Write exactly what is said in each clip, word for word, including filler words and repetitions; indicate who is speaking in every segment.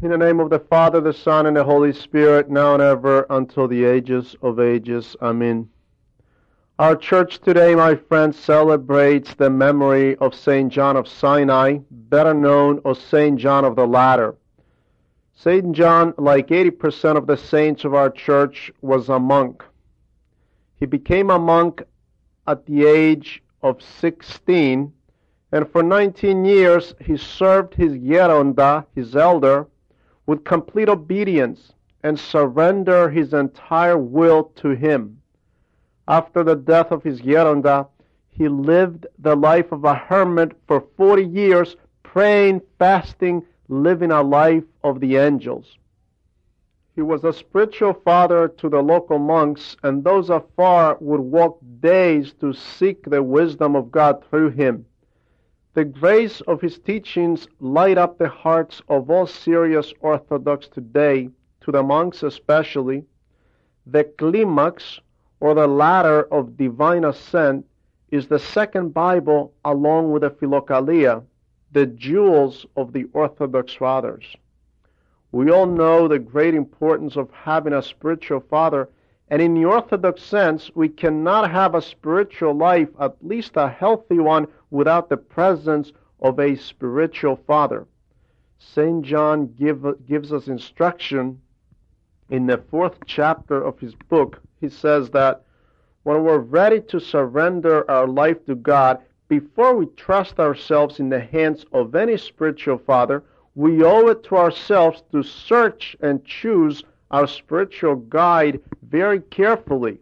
Speaker 1: In the name of the Father, the Son, and the Holy Spirit, now and ever, until the ages of ages. Amen. Our church today, my friends, celebrates the memory of Saint John of Sinai, better known as Saint John of the Ladder. Saint John, like eighty percent of the saints of our church, was a monk. He became a monk at the age of sixteen, and for nineteen years he served his Geronda, his elder, with complete obedience and surrender his entire will to him. After the death of his Geronda, he lived the life of a hermit for forty years, praying, fasting, living a life of the angels. He was a spiritual father to the local monks, and those afar would walk days to seek the wisdom of God through him. The grace of his teachings light up the hearts of all serious Orthodox today, to the monks especially. The climax, or the ladder of divine ascent, is the second Bible along with the Philokalia, the jewels of the Orthodox fathers. We all know the great importance of having a spiritual father, and in the Orthodox sense, we cannot have a spiritual life, at least a healthy one, without the presence of a spiritual father. Saint John give, gives us instruction in the fourth chapter of his book. He says that when we're ready to surrender our life to God, before we trust ourselves in the hands of any spiritual father, we owe it to ourselves to search and choose our spiritual guide very carefully.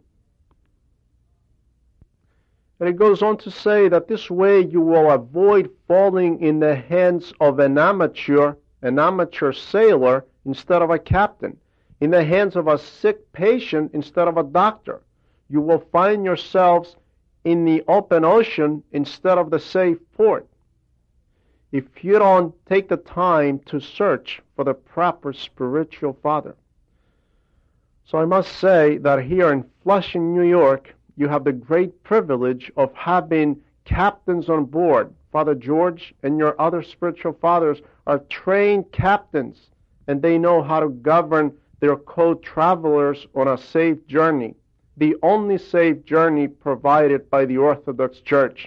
Speaker 1: And it goes on to say that this way you will avoid falling in the hands of an amateur, an amateur sailor instead of a captain, in the hands of a sick patient instead of a doctor. You will find yourselves in the open ocean instead of the safe port, if you don't take the time to search for the proper spiritual father. So I must say that here in Flushing, New York, you have the great privilege of having captains on board. Father George and your other spiritual fathers are trained captains, and they know how to govern their co-travelers on a safe journey, the only safe journey provided by the Orthodox Church.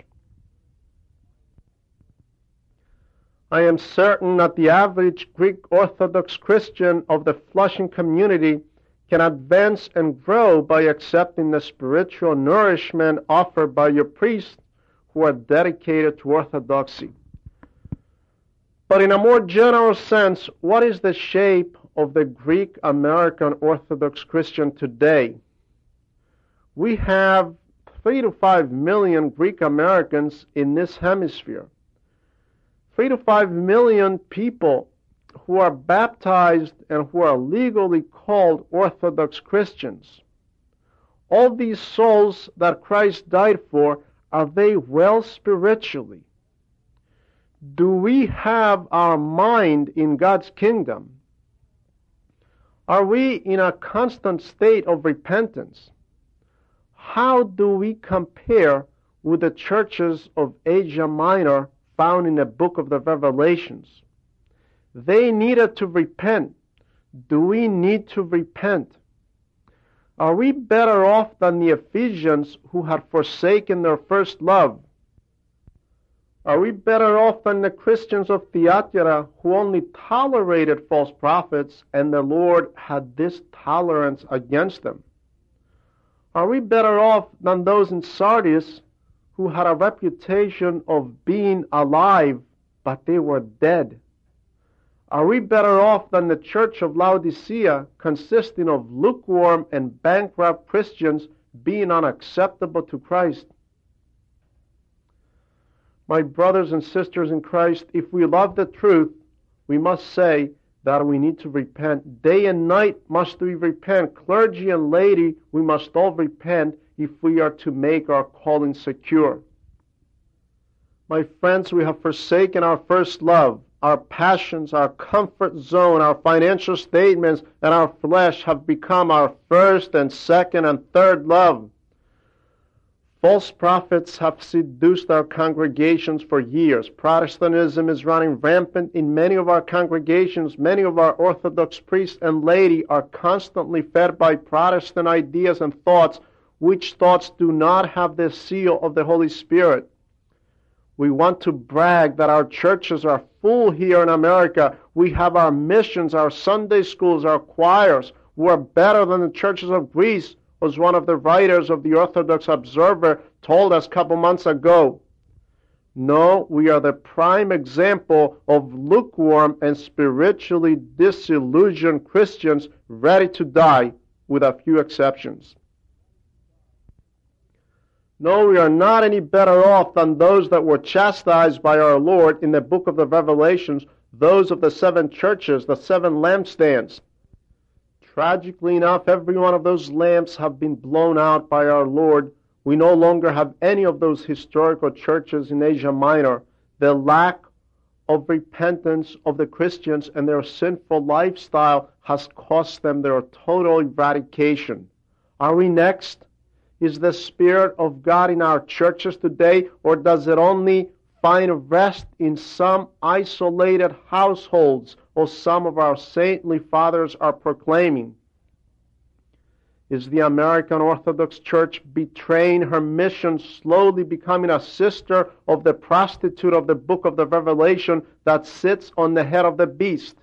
Speaker 1: I am certain that the average Greek Orthodox Christian of the Flushing community can advance and grow by accepting the spiritual nourishment offered by your priests who are dedicated to orthodoxy. But in a more general sense, what is the shape of the Greek American Orthodox Christian today? We have three to five million Greek Americans in this hemisphere. Three to five million people who are baptized and who are legally called Orthodox Christians. All these souls that Christ died for, are they well spiritually? Do we have our mind in God's kingdom? Are we in a constant state of repentance? How do we compare with the churches of Asia Minor found in the book of the Revelations? They needed to repent. Do we need to repent? Are we better off than the Ephesians who had forsaken their first love? Are we better off than the Christians of Thyatira who only tolerated false prophets and the Lord had this tolerance against them? Are we better off than those in Sardis who had a reputation of being alive, but they were dead? Are we better off than the church of Laodicea, consisting of lukewarm and bankrupt Christians being unacceptable to Christ? My brothers and sisters in Christ, if we love the truth, we must say that we need to repent. Day and night must we repent. Clergy and laity, we must all repent if we are to make our calling secure. My friends, we have forsaken our first love. Our passions, our comfort zone, our financial statements, and our flesh have become our first and second and third love. False prophets have seduced our congregations for years. Protestantism is running rampant in many of our congregations. Many of our Orthodox priests and laity are constantly fed by Protestant ideas and thoughts, which thoughts do not have the seal of the Holy Spirit. We want to brag that our churches are full here in America. We have our missions, our Sunday schools, our choirs. We're better than the churches of Greece, as one of the writers of the Orthodox Observer told us a couple months ago. No, we are the prime example of lukewarm and spiritually disillusioned Christians ready to die, with a few exceptions. No, we are not any better off than those that were chastised by our Lord in the book of the Revelations, those of the seven churches, the seven lampstands. Tragically enough, every one of those lamps have been blown out by our Lord. We no longer have any of those historical churches in Asia Minor. The lack of repentance of the Christians and their sinful lifestyle has cost them their total eradication. Are we next? Is the Spirit of God in our churches today, or does it only find rest in some isolated households, or some of our saintly fathers are proclaiming? Is the American Orthodox Church betraying her mission, slowly becoming a sister of the prostitute of the book of the Revelation that sits on the head of the beast?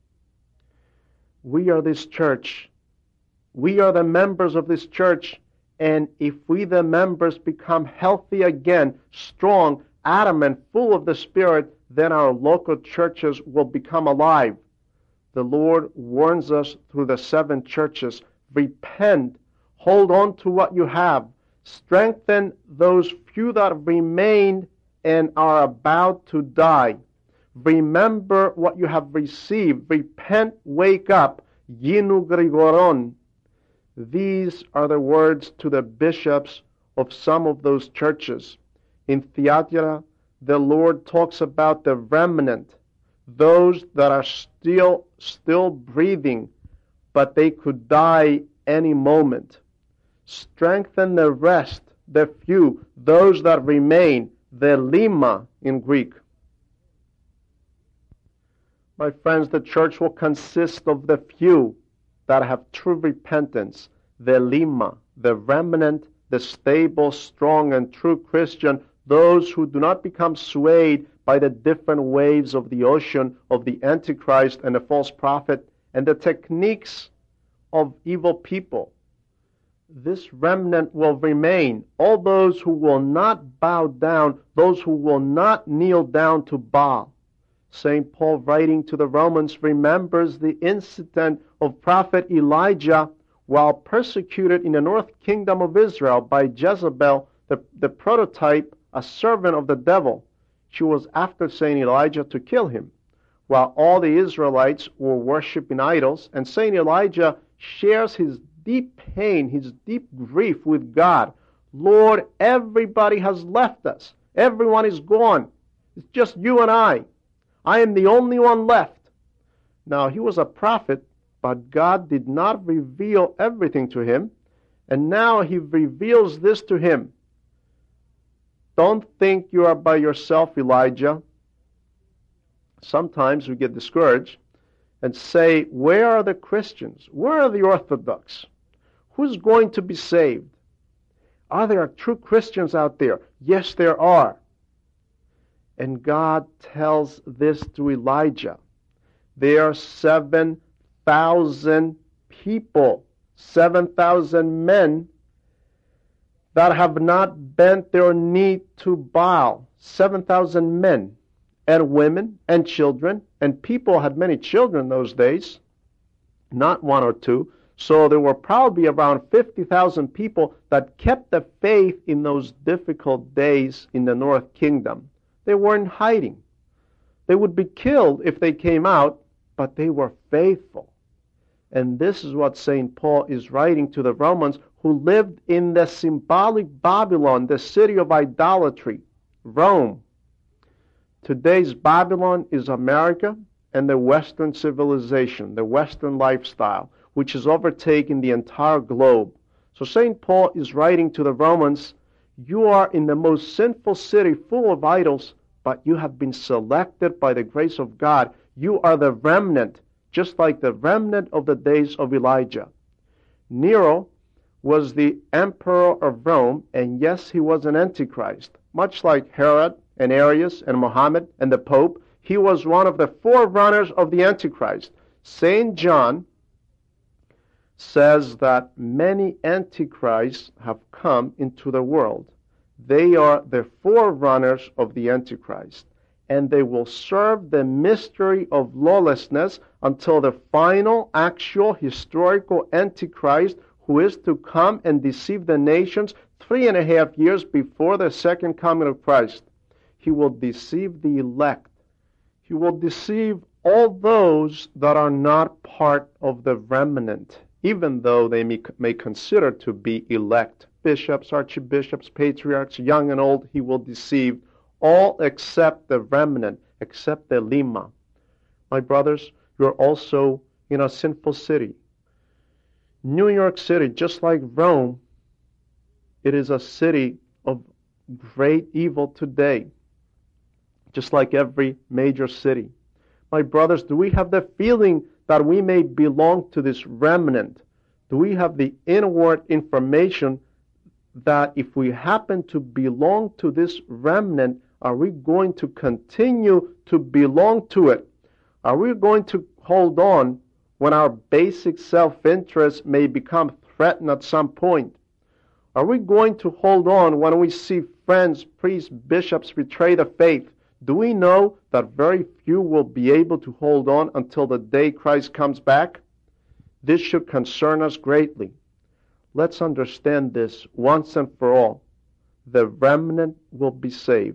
Speaker 1: We are this church. We are the members of this church. And if we, the members, become healthy again, strong, adamant, full of the Spirit, then our local churches will become alive. The Lord warns us through the seven churches, repent, hold on to what you have, strengthen those few that remained and are about to die. Remember what you have received. Repent, wake up. Yinu Grigoron. These are the words to the bishops of some of those churches. In Thyatira, the Lord talks about the remnant, those that are still still breathing, but they could die any moment. Strengthen the rest, the few, those that remain, the lima in Greek. My friends, the church will consist of the few that have true repentance, the lima, the remnant, the stable, strong, and true Christian, those who do not become swayed by the different waves of the ocean of the Antichrist and the false prophet and the techniques of evil people. This remnant will remain. All those who will not bow down, those who will not kneel down to Baal. Saint Paul, writing to the Romans, remembers the incident of prophet Elijah while persecuted in the north kingdom of Israel by Jezebel, the, the prototype, a servant of the devil. She was after Saint Elijah to kill him, while all the Israelites were worshiping idols, and Saint Elijah shares his deep pain, his deep grief with God. Lord, everybody has left us. Everyone is gone. It's just you and I. I am the only one left. Now, he was a prophet, but God did not reveal everything to him, and now he reveals this to him. Don't think you are by yourself, Elijah. Sometimes we get discouraged and say, where are the Christians? Where are the Orthodox? Who's going to be saved? Are there true Christians out there? Yes, there are. And God tells this to Elijah. There are seven thousand people, seven thousand men that have not bent their knee to Baal. seven thousand men and women and children. And people had many children those days, not one or two. So there were probably around fifty thousand people that kept the faith in those difficult days in the North Kingdom. They weren't hiding. They would be killed if they came out, but they were faithful. And this is what Saint Paul is writing to the Romans who lived in the symbolic Babylon, the city of idolatry, Rome. Today's Babylon is America and the Western civilization, the Western lifestyle, which has overtaken the entire globe. So Saint Paul is writing to the Romans, You are in the most sinful city full of idols, but you have been selected by the grace of God. You are the remnant, just like the remnant of the days of Elijah. Nero was the emperor of Rome, and yes, he was an antichrist. Much like Herod and Arius and Muhammad and the Pope, he was one of the forerunners of the Antichrist. Saint John says that many antichrists have come into the world. They are the forerunners of the Antichrist, and they will serve the mystery of lawlessness until the final, actual, historical Antichrist, who is to come and deceive the nations three and a half years before the second coming of Christ. He will deceive the elect. He will deceive all those that are not part of the remnant, even though they may, may consider to be elect. Bishops, archbishops, patriarchs, young and old, he will deceive all except the remnant, except the lima. My brothers, you're also in a sinful city. New York City, just like Rome, it is a city of great evil today, just like every major city. My brothers, do we have the feeling that we may belong to this remnant? Do we have the inward information that if we happen to belong to this remnant, are we going to continue to belong to it? Are we going to hold on when our basic self-interest may become threatened at some point? Are we going to hold on when we see friends, priests, bishops betray the faith? Do we know that very few will be able to hold on until the day Christ comes back? This should concern us greatly. Let's understand this once and for all. The remnant will be saved.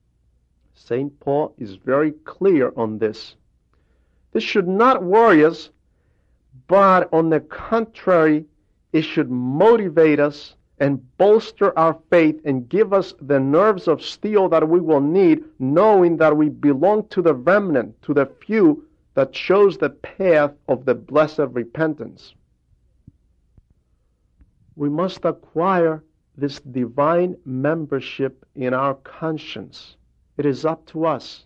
Speaker 1: Saint Paul is very clear on this. This should not worry us, but on the contrary, it should motivate us and bolster our faith and give us the nerves of steel that we will need, knowing that we belong to the remnant, to the few that chose the path of the blessed repentance. We must acquire this divine membership in our conscience. It is up to us.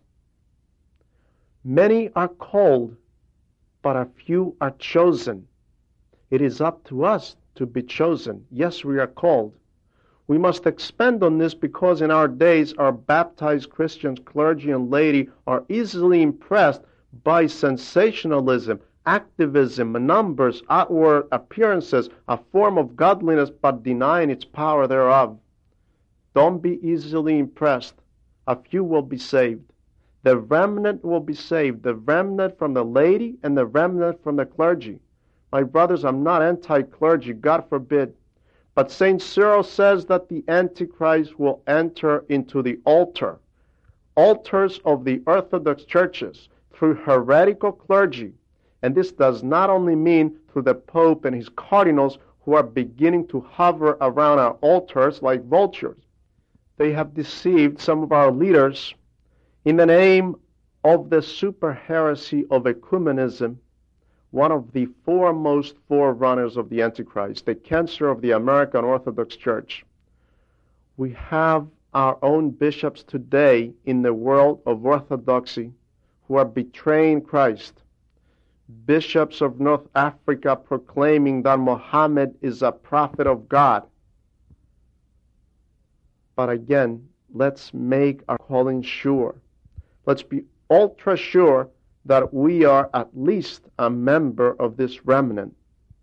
Speaker 1: Many are called, but a few are chosen. It is up to us to be chosen. Yes, we are called. We must expand on this because in our days our baptized Christians, clergy and laity are easily impressed by sensationalism, activism, numbers, outward appearances, a form of godliness but denying its power thereof. Don't be easily impressed. A few will be saved. The remnant will be saved. The remnant from the laity and the remnant from the clergy. My brothers, I'm not anti-clergy, God forbid. But Saint Cyril says that the Antichrist will enter into the altar, altars of the Orthodox churches, through heretical clergy. And this does not only mean through the Pope and his cardinals who are beginning to hover around our altars like vultures. They have deceived some of our leaders in the name of the super heresy of ecumenism, one of the foremost forerunners of the Antichrist, the cancer of the American Orthodox Church. We have our own bishops today in the world of orthodoxy who are betraying Christ. Bishops of North Africa proclaiming that Muhammad is a prophet of God. But again, let's make our calling sure. Let's be ultra sure that we are at least a member of this remnant.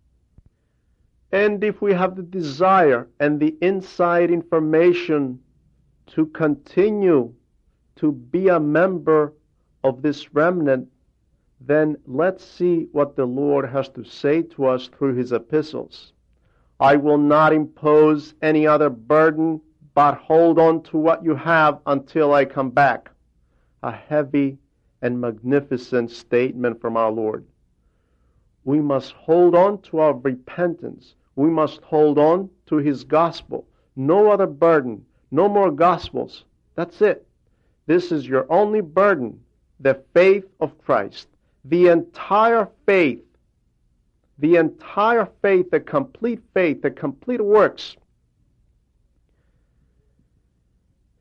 Speaker 1: And if we have the desire and the inside information to continue to be a member of this remnant, then let's see what the Lord has to say to us through his epistles. I will not impose any other burden, but hold on to what you have until I come back. A heavy and magnificent statement from our Lord. We must hold on to our repentance. We must hold on to his gospel. No other burden, no more gospels. That's it. This is your only burden, the faith of Christ. The entire faith, the entire faith, the complete faith, the complete works.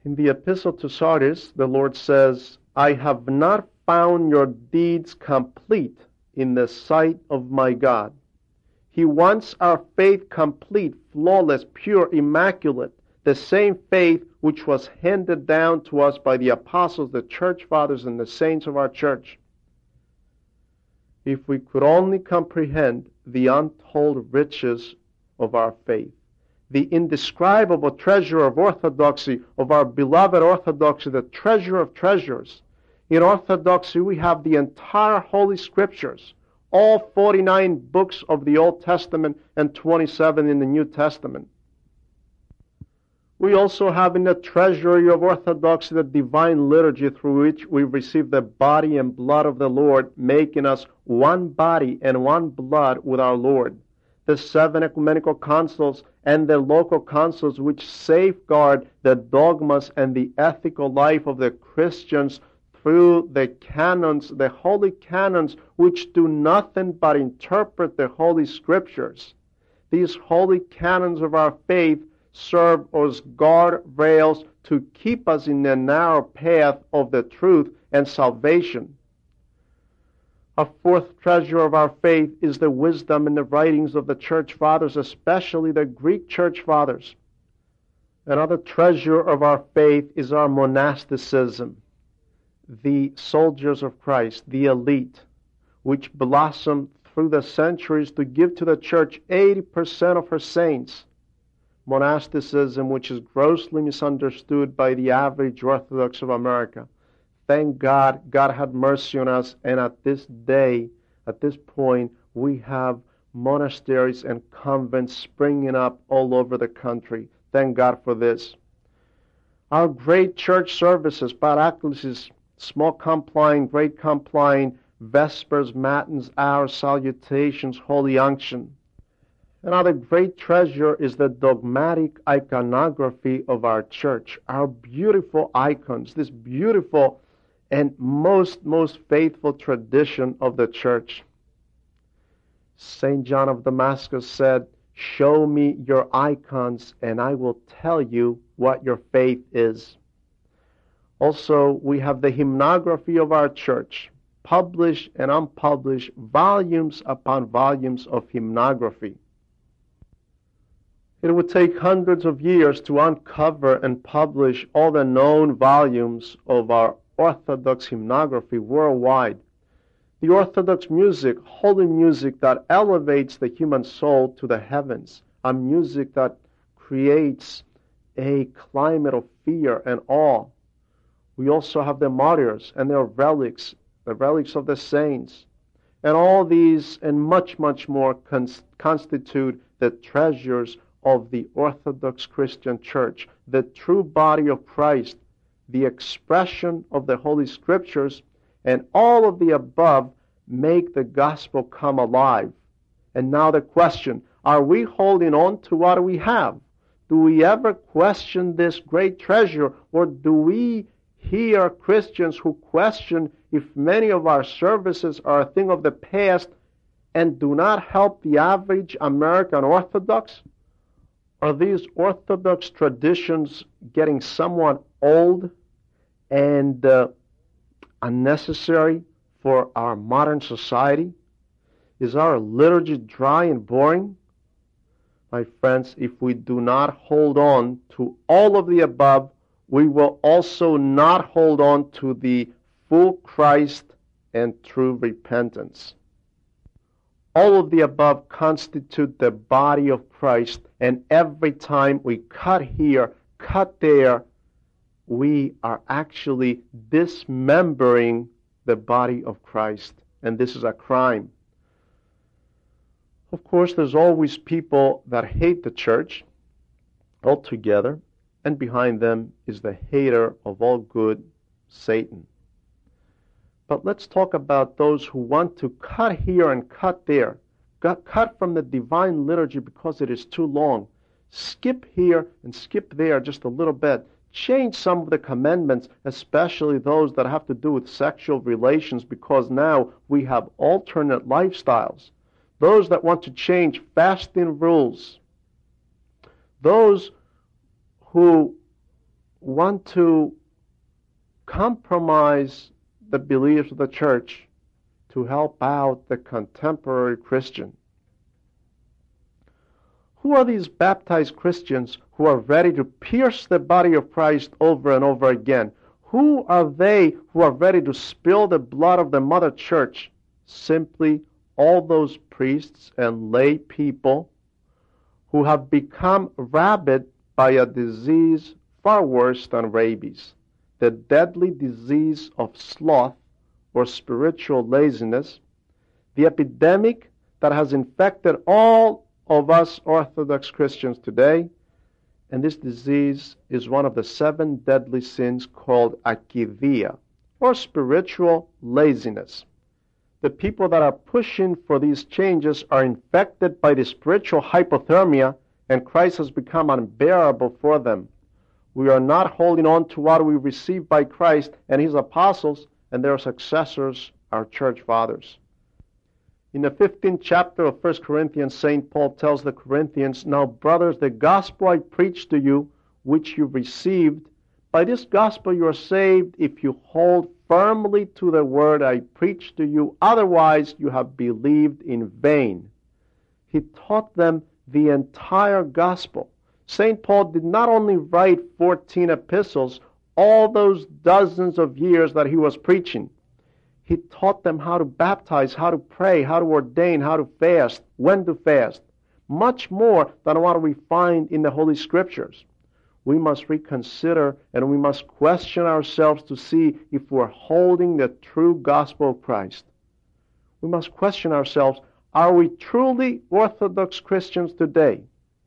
Speaker 1: In the Epistle to Sardis, the Lord says, I have not found your deeds complete in the sight of my God. He wants our faith complete, flawless, pure, immaculate, the same faith which was handed down to us by the apostles, the church fathers, and the saints of our church. If we could only comprehend the untold riches of our faith, the indescribable treasure of orthodoxy, of our beloved orthodoxy, the treasure of treasures. In orthodoxy, we have the entire Holy Scriptures, all forty-nine books of the Old Testament and twenty-seven in the New Testament. We also have in the treasury of orthodoxy the divine liturgy through which we receive the body and blood of the Lord, making us one body and one blood with our Lord. The seven ecumenical councils and the local councils which safeguard the dogmas and the ethical life of the Christians through the canons, the holy canons, which do nothing but interpret the Holy Scriptures. These holy canons of our faith serve as guardrails to keep us in the narrow path of the truth and salvation. A fourth treasure of our faith is the wisdom in the writings of the church fathers, especially the Greek church fathers. Another treasure of our faith is our monasticism, the soldiers of Christ, the elite, which blossomed through the centuries to give to the church eighty percent of her saints. Monasticism, which is grossly misunderstood by the average Orthodox of America. Thank God, God had mercy on us, and at this day, at this point, we have monasteries and convents springing up all over the country. Thank God for this. Our great church services, paraclesis, small compline, great compline, vespers, matins, hours, salutations, holy unction. Another great treasure is the dogmatic iconography of our church, our beautiful icons, this beautiful and most, most faithful tradition of the church. Saint John of Damascus said, show me your icons and I will tell you what your faith is. Also, we have the hymnography of our church, published and unpublished, volumes upon volumes of hymnography. It would take hundreds of years to uncover and publish all the known volumes of our Orthodox hymnography worldwide. The Orthodox music, holy music that elevates the human soul to the heavens, a music that creates a climate of fear and awe. We also have the martyrs and their relics, the relics of the saints. And all these and much, much more cons- constitute the treasures of the Orthodox Christian Church, the true body of Christ, the expression of the Holy Scriptures, and all of the above make the gospel come alive. And now the question, are we holding on to what we have? Do we ever question this great treasure, or do we hear Christians who question if many of our services are a thing of the past and do not help the average American Orthodox? Are these Orthodox traditions getting somewhat old and uh, unnecessary for our modern society? Is our liturgy dry and boring? My friends, if we do not hold on to all of the above, we will also not hold on to the full Christ and true repentance. All of the above constitute the body of Christ, and every time we cut here, cut there, we are actually dismembering the body of Christ, and this is a crime. Of course, there's always people that hate the church altogether, and behind them is the hater of all good, Satan. But let's talk about those who want to cut here and cut there. Got cut from the divine liturgy because it is too long. Skip here and skip there just a little bit. Change some of the commandments, especially those that have to do with sexual relations, because now we have alternate lifestyles. Those that want to change fasting rules. Those who want to compromise the beliefs of the church to help out the contemporary Christian. Who are these baptized Christians who are ready to pierce the body of Christ over and over again? Who are they who are ready to spill the blood of the mother church? Simply all those priests and lay people who have become rabid by a disease far worse than rabies, the deadly disease of sloth or spiritual laziness, the epidemic that has infected all of us Orthodox Christians today. And this disease is one of the seven deadly sins called akidia, or spiritual laziness. The people that are pushing for these changes are infected by the spiritual hypothermia, and Christ has become unbearable for them. We are not holding on to what we received by Christ and his apostles and their successors, our church fathers. In the fifteenth chapter of First Corinthians, Saint Paul tells the Corinthians, "Now, brothers, the gospel I preached to you, which you received, by this gospel you are saved if you hold firmly to the word I preached to you. Otherwise, you have believed in vain." He taught them the entire gospel. Saint Paul did not only write fourteen epistles, all those dozens of years that he was preaching. He taught them how to baptize, how to pray, how to ordain, how to fast, when to fast. Much more than what we find in the Holy Scriptures. We must reconsider and we must question ourselves to see if we're holding the true gospel of Christ. We must question ourselves, are we truly Orthodox Christians today?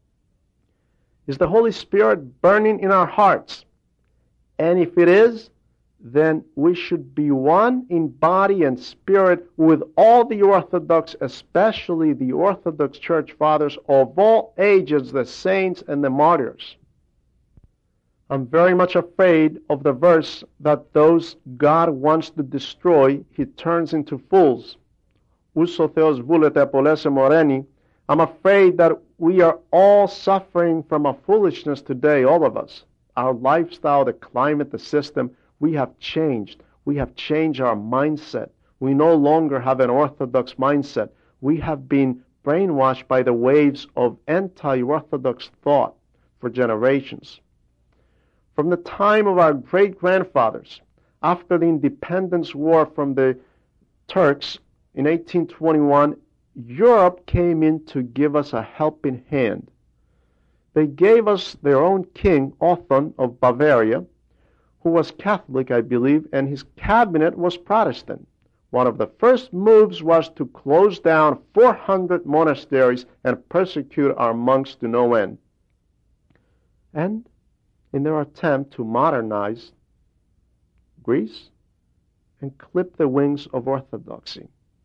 Speaker 1: Is the Holy Spirit burning in our hearts? And if it is, then we should be one in body and spirit with all the Orthodox, especially the Orthodox Church Fathers of all ages, the saints and the martyrs. I'm very much afraid of the verse that those God wants to destroy, he turns into fools. Uso theos voulete apolese moreni. I'm afraid that we are all suffering from a foolishness today, all of us. Our lifestyle, the climate, the system, we have changed. We have changed our mindset. We no longer have an Orthodox mindset. We have been brainwashed by the waves of anti-Orthodox thought for generations. From the time of our great-grandfathers, after the independence war from the Turks in eighteen twenty-one, Europe came in to give us a helping hand. They gave us their own king, Otho of Bavaria, who was Catholic, I believe, and his cabinet was Protestant. One of the first moves was to close down four hundred monasteries and persecute our monks to no end. And in their attempt to modernize Greece and clip the wings of orthodoxy,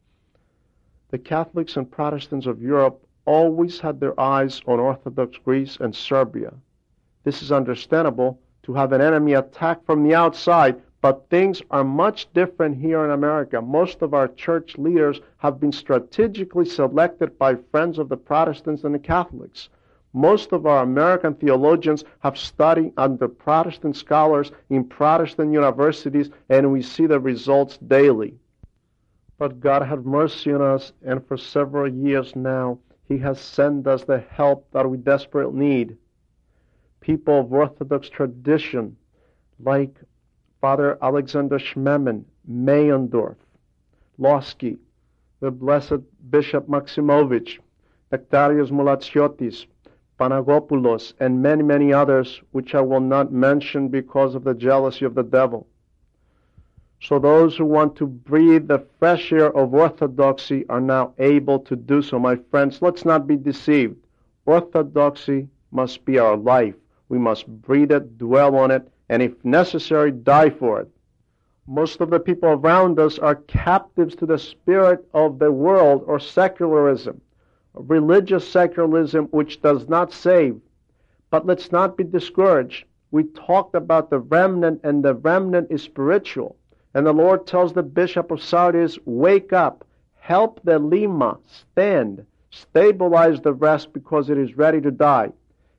Speaker 1: the Catholics and Protestants of Europe always had their eyes on Orthodox Greece and Serbia. This is understandable, to have an enemy attack from the outside, but things are much different here in America. Most of our church leaders have been strategically selected by friends of the Protestants and the Catholics. Most of our American theologians have studied under Protestant scholars in Protestant universities, and we see the results daily. But God have mercy on us, and for several years now, he has sent us the help that we desperately need. People of Orthodox tradition, like Father Alexander Schmemann, Meyendorf, Losky, the Blessed Bishop Maximovich, Nectarios Moulachiotis, Panagopoulos, and many, many others, which I will not mention because of the jealousy of the devil. So those who want to breathe the fresh air of orthodoxy are now able to do so. My friends, let's not be deceived. Orthodoxy must be our life. We must breathe it, dwell on it, and if necessary, die for it. Most of the people around us are captives to the spirit of the world or secularism, religious secularism which does not save. But let's not be discouraged. We talked about the remnant, and the remnant is spiritual. And the Lord tells the bishop of Sardis, wake up, help the lima, stand, stabilize the rest because it is ready to die.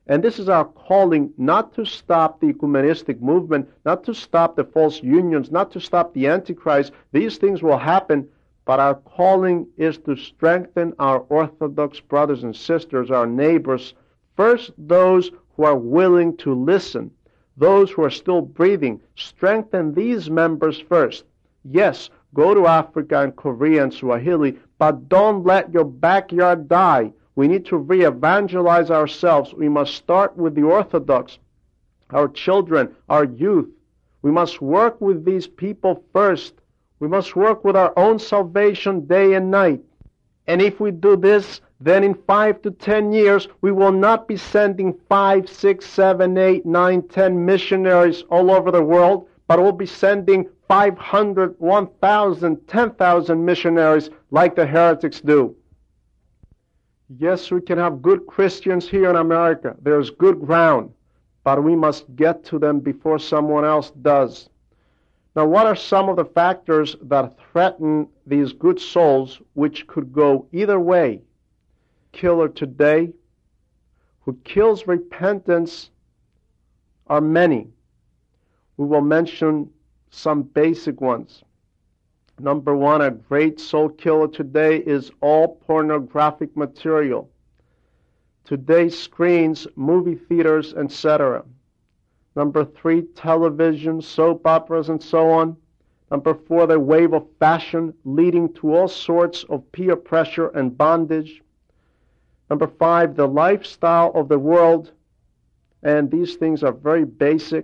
Speaker 1: And this is our calling, not to stop the ecumenistic movement, not to stop the false unions, not to stop the Antichrist. These things will happen, but our calling is to strengthen our Orthodox brothers and sisters, our neighbors, first those who are willing to listen, those who are still breathing. Strengthen these members first. Yes, go to Africa and Korea and Swahili, but don't let your backyard die. We need to re-evangelize ourselves. We must start with the Orthodox, our children, our youth. We must work with these people first. We must work with our own salvation day and night. And if we do this, then in five to ten years, we will not be sending five, six, seven, eight, nine, ten missionaries all over the world, but we'll be sending five hundred, one thousand, ten thousand missionaries like the heretics do. Yes, we can have good Christians here in America. There's good ground, but we must get to them before someone else does. Now, what are some of the factors that threaten these good souls, which could go either way? Killer today, who kills repentance, are many. We will mention some basic ones. Number one, a great soul killer today is all pornographic material. Today's screens, movie theaters, et cetera. Number three, television, soap operas, and so on. Number four, the wave of fashion leading to all sorts of peer pressure and bondage. Number five, the lifestyle of the world. And these things are very basic.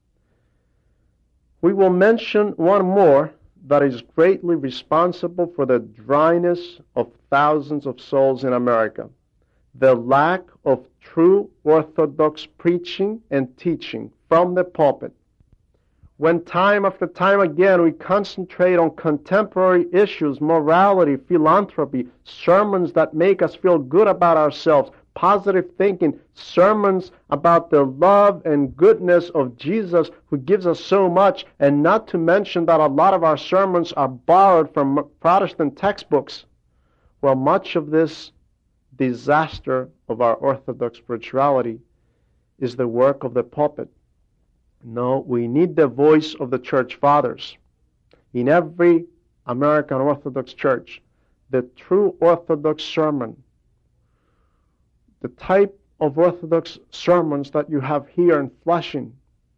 Speaker 1: We will mention one more that is greatly responsible for the dryness of thousands of souls in America. The lack of true Orthodox preaching and teaching from the pulpit. When time after time again we concentrate on contemporary issues, morality, philanthropy, sermons that make us feel good about ourselves, positive thinking, sermons about the love and goodness of Jesus who gives us so much, and not to mention that a lot of our sermons are borrowed from Protestant textbooks. Well, much of this disaster of our Orthodox spirituality is the work of the pulpit. No, we need the voice of the church fathers. In every American Orthodox church, the true Orthodox sermon, the type of Orthodox sermons that you have here in Flushing.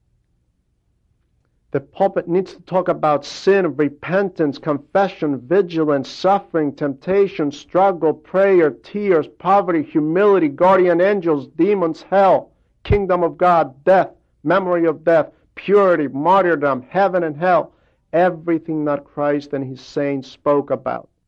Speaker 1: The pulpit needs to talk about sin, repentance, confession, vigilance, suffering, temptation, struggle, prayer, tears, poverty, humility, guardian angels, demons, hell, kingdom of God, death, memory of death, purity, martyrdom, heaven and hell, everything that Christ and his saints spoke about.